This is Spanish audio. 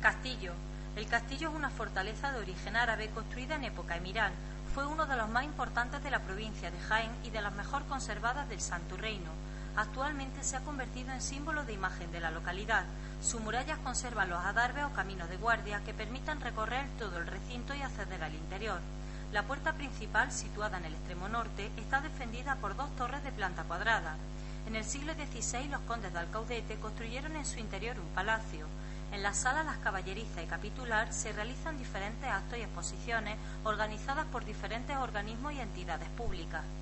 Castillo. El castillo es una fortaleza de origen árabe construida en época emiral. Fue uno de los más importantes de la provincia de Jaén y de las mejor conservadas del Santo Reino. Actualmente se ha convertido en símbolo de imagen de la localidad. Sus murallas conservan los adarves o caminos de guardia que permitan recorrer todo el recinto y acceder al interior. La puerta principal, situada en el extremo norte, está defendida por dos torres de planta cuadrada. En el siglo XVI los condes de Alcaudete construyeron en su interior un palacio. En la sala Las Caballerizas y Capitular se realizan diferentes actos y exposiciones organizadas por diferentes organismos y entidades públicas.